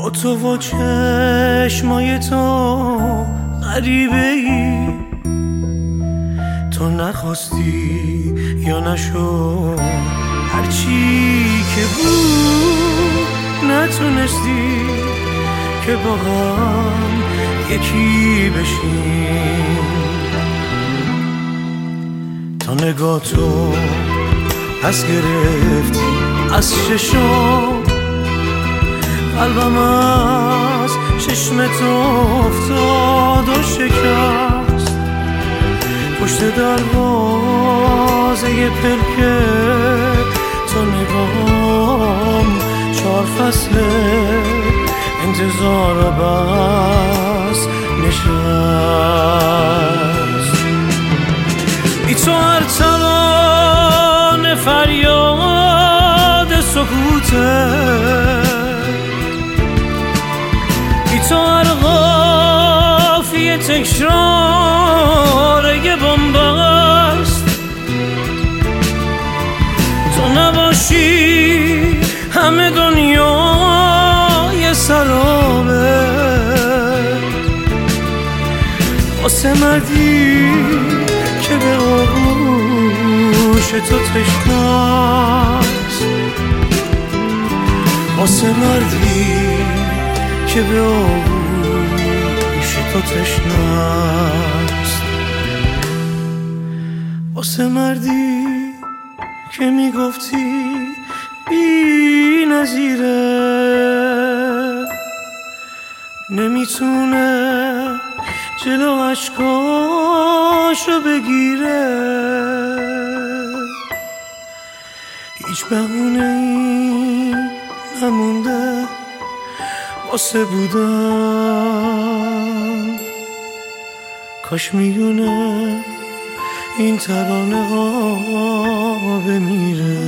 با تو و چشمای تو غریبه ای، تو نخواستی یا نشد، هرچی که بود نتونستی که با هم یکی بشیم. تا نگاه تو پس گرفتی از چشم، قلبم از چشم تو افتاد و شکست. پشت دروازه پلکه تو نگاهم 4 فصل انتظار و بس نشست. بی تو هر ترانه فریاد سکوته، بی تو هر قافیه تکرار یه بنبست. تو نباشی همه دنیا یه سرابه، واسه مردی که به آغوش تو تشناست، واسه مردی که به آغوش تو تشناست، واسه مردی که میگفتی بی نظیره، نمیتونه جلو عشقاشو بگیره. هیچ بهونه‌ای نمونده واسه بودن، کاش میدونه این ترانه ها بمیره.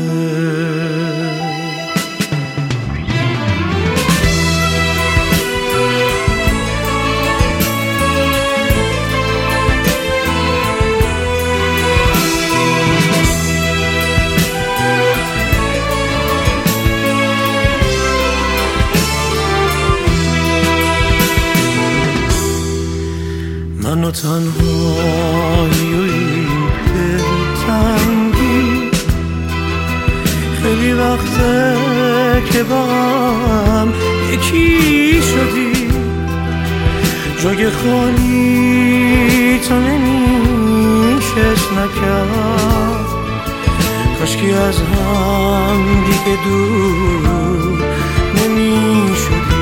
من و تنهایی و این دلتنگی، خیلی وقته که با هم یکی شدی. جای خالی تو نمیشست نکرد، کاشکی از هم دیگه دور نمیشدی.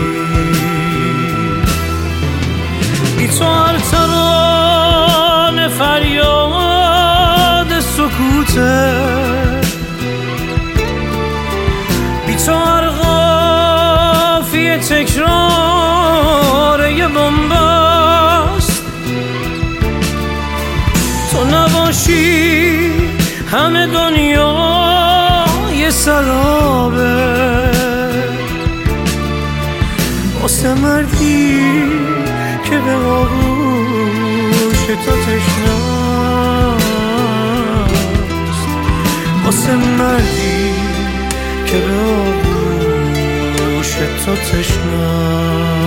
بی تو هر ترانه فریاد سکوته، بی تو هر قافیه تکرار یه بنبست. تو نباشی همه دنیا یه سرابه، واسه مردی که به آغوش تو تشناست، واسه مردی که به آغوش تو تشناست.